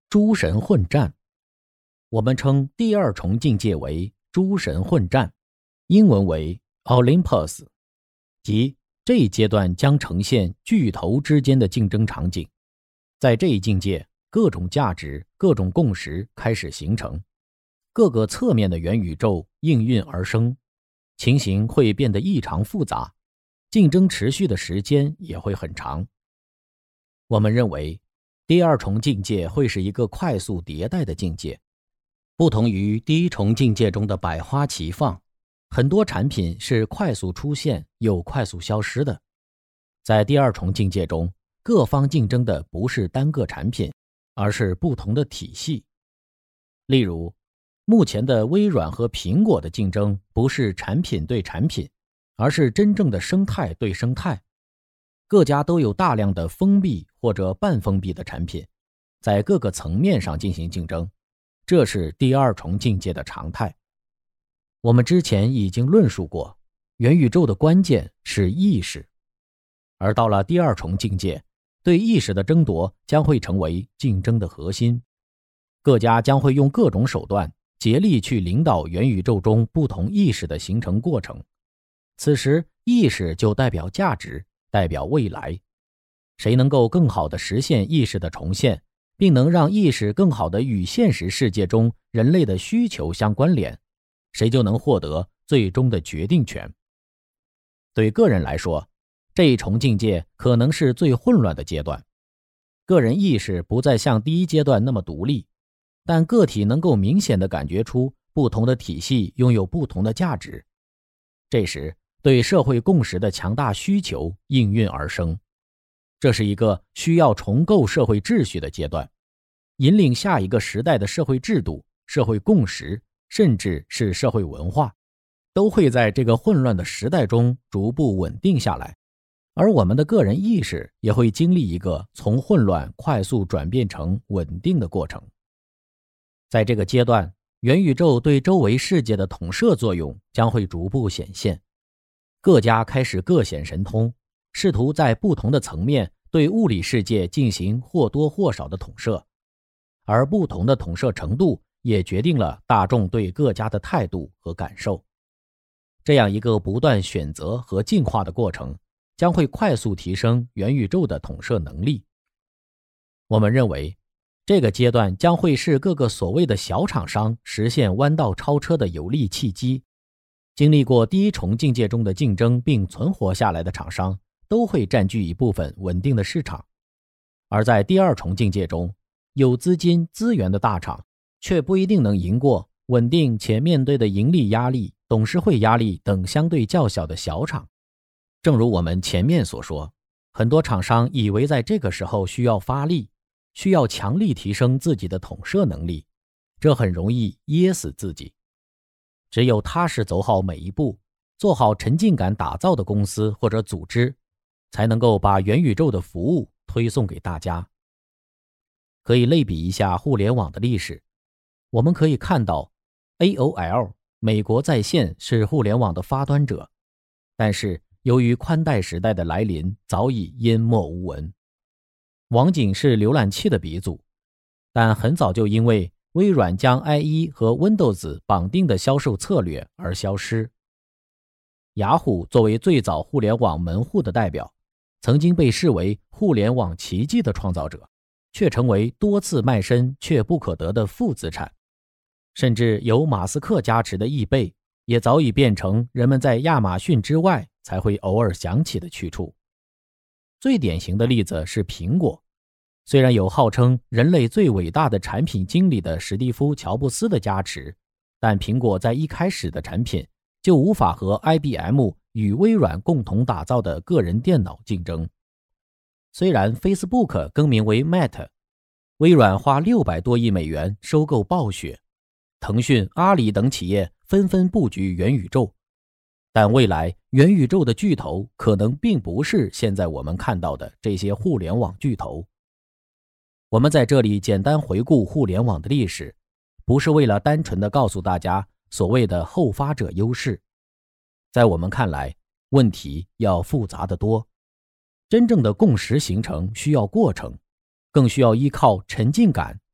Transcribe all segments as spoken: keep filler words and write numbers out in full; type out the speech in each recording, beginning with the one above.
诸神混战。我们称第二重境界为诸神混战，英文为 Olympus， 即这一阶段将呈现巨头之间的竞争场景。在这一境界，各种价值、各种共识开始形成，各个侧面的元宇宙应运而生，情形会变得异常复杂，竞争持续的时间也会很长。我们认为第二重境界会是一个快速迭代的境界，不同于第一重境界中的百花齐放，很多产品是快速出现又快速消失的。在第二重境界中，各方竞争的不是单个产品，而是不同的体系。例如，目前的微软和苹果的竞争不是产品对产品，而是真正的生态对生态。各家都有大量的封闭或者半封闭的产品，在各个层面上进行竞争，这是第二重境界的常态。我们之前已经论述过，元宇宙的关键是意识，而到了第二重境界，对意识的争夺将会成为竞争的核心。各家将会用各种手段竭力去领导元宇宙中不同意识的形成过程。此时，意识就代表价值，代表未来。谁能够更好地实现意识的重现，并能让意识更好地与现实世界中人类的需求相关联，谁就能获得最终的决定权。对个人来说，这一重境界可能是最混乱的阶段。个人意识不再像第一阶段那么独立，但个体能够明显地感觉出不同的体系拥有不同的价值。这时，对社会共识的强大需求应运而生，这是一个需要重构社会秩序的阶段，引领下一个时代的社会制度、社会共识，甚至是社会文化，都会在这个混乱的时代中逐步稳定下来。而我们的个人意识也会经历一个从混乱快速转变成稳定的过程。在这个阶段，元宇宙对周围世界的统摄作用将会逐步显现。各家开始各显神通，试图在不同的层面对物理世界进行或多或少的统摄，而不同的统摄程度也决定了大众对各家的态度和感受。这样一个不断选择和进化的过程，将会快速提升元宇宙的统摄能力。我们认为，这个阶段将会是各个所谓的小厂商实现弯道超车的有力契机。经历过第一重境界中的竞争并存活下来的厂商，都会占据一部分稳定的市场。而在第二重境界中，有资金资源的大厂却不一定能赢过稳定且面对的盈利压力、董事会压力等相对较小的小厂。正如我们前面所说，很多厂商以为在这个时候需要发力，需要强力提升自己的统摄能力，这很容易噎死自己。只有踏实走好每一步，做好沉浸感打造的公司或者组织，才能够把元宇宙的服务推送给大家。可以类比一下互联网的历史，我们可以看到 A O L 美国在线是互联网的发端者，但是由于宽带时代的来临，早已淹没无闻。网景是浏览器的鼻祖，但很早就因为微软将 I E 和 Windows 绑定的销售策略而消失。雅虎作为最早互联网门户的代表，曾经被视为互联网奇迹的创造者，却成为多次卖身却不可得的负资产。甚至由马斯克加持的易贝，也早已变成人们在亚马逊之外才会偶尔想起的去处。最典型的例子是苹果，虽然有号称人类最伟大的产品经理的史蒂夫·乔布斯的加持，但苹果在一开始的产品就无法和 I B M 与微软共同打造的个人电脑竞争。虽然 Facebook 更名为 Meta， 微软花六百多亿美元收购暴雪，腾讯、阿里等企业纷纷布局元宇宙，但未来元宇宙的巨头可能并不是现在我们看到的这些互联网巨头。我们在这里简单回顾互联网的历史，不是为了单纯的告诉大家所谓的后发者优势。在我们看来，问题要复杂得多。真正的共识形成需要过程，更需要依靠沉浸感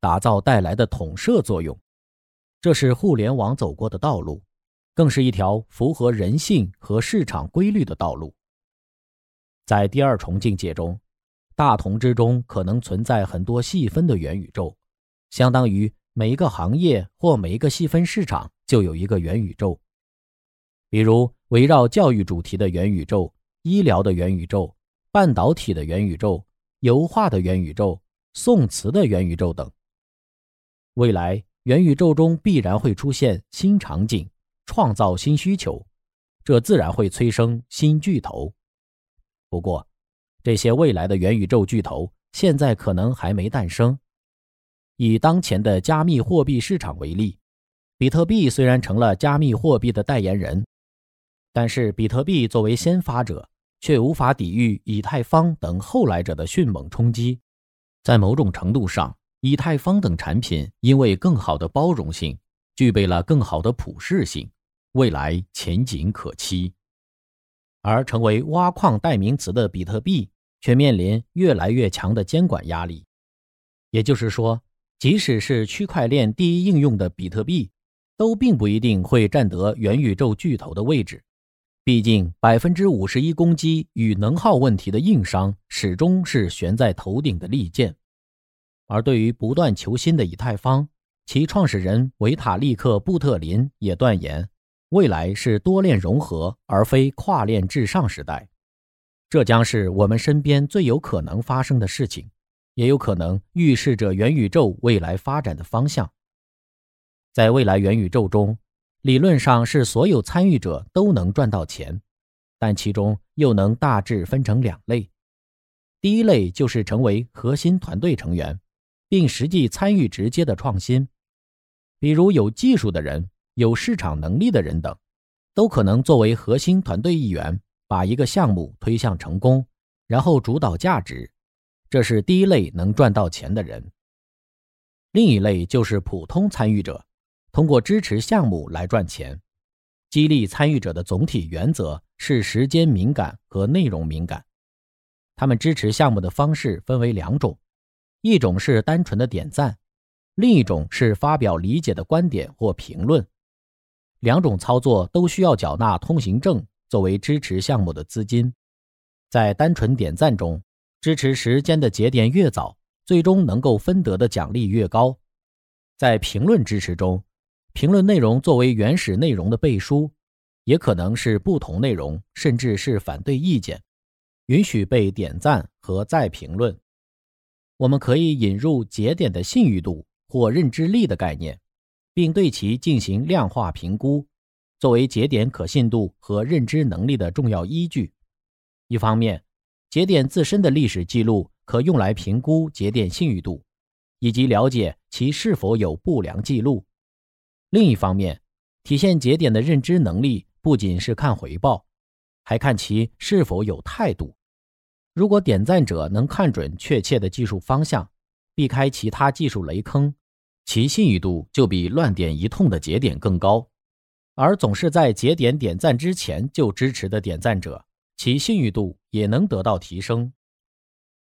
打造带来的统摄作用。这是互联网走过的道路，更是一条符合人性和市场规律的道路。在第二重境界中，大同之中可能存在很多细分的元宇宙，相当于每一个行业或每一个细分市场就有一个元宇宙。比如围绕教育主题的元宇宙、医疗的元宇宙、半导体的元宇宙、油画的元宇宙、宋词的元宇宙等。未来元宇宙中必然会出现新场景，创造新需求，这自然会催生新巨头。不过，这些未来的元宇宙巨头现在可能还没诞生。以当前的加密货币市场为例，比特币虽然成了加密货币的代言人，但是比特币作为先发者，却无法抵御以太坊等后来者的迅猛冲击。在某种程度上，以太坊等产品因为更好的包容性，具备了更好的普适性，未来前景可期。而成为挖矿代名词的比特币却面临越来越强的监管压力。也就是说，即使是区块链第一应用的比特币，都并不一定会占得元宇宙巨头的位置。毕竟 百分之五十一 攻击与能耗问题的硬伤始终是悬在头顶的利剑。而对于不断求新的以太坊，其创始人维塔利克·布特林也断言，未来是多链融合而非跨链至上时代。这将是我们身边最有可能发生的事情，也有可能预示着元宇宙未来发展的方向。在未来元宇宙中，理论上是所有参与者都能赚到钱，但其中又能大致分成两类。第一类就是成为核心团队成员，并实际参与直接的创新，比如有技术的人、有市场能力的人等，都可能作为核心团队一员，把一个项目推向成功，然后主导价值。这是第一类能赚到钱的人。另一类就是普通参与者，通过支持项目来赚钱。激励参与者的总体原则是时间敏感和内容敏感。他们支持项目的方式分为两种，一种是单纯的点赞，另一种是发表理解的观点或评论。两种操作都需要缴纳通行证作为支持项目的资金。在单纯点赞中，支持时间的节点越早，最终能够分得的奖励越高。在评论支持中，评论内容作为原始内容的背书，也可能是不同内容，甚至是反对意见，允许被点赞和再评论。我们可以引入节点的信誉度或认知力的概念，并对其进行量化评估，作为节点可信度和认知能力的重要依据。一方面，节点自身的历史记录可用来评估节点信誉度，以及了解其是否有不良记录。另一方面，体现节点的认知能力不仅是看回报，还看其是否有态度。如果点赞者能看准确切的技术方向，避开其他技术雷坑，其信誉度就比乱点一通的节点更高。而总是在节点点赞之前就支持的点赞者，其信誉度也能得到提升。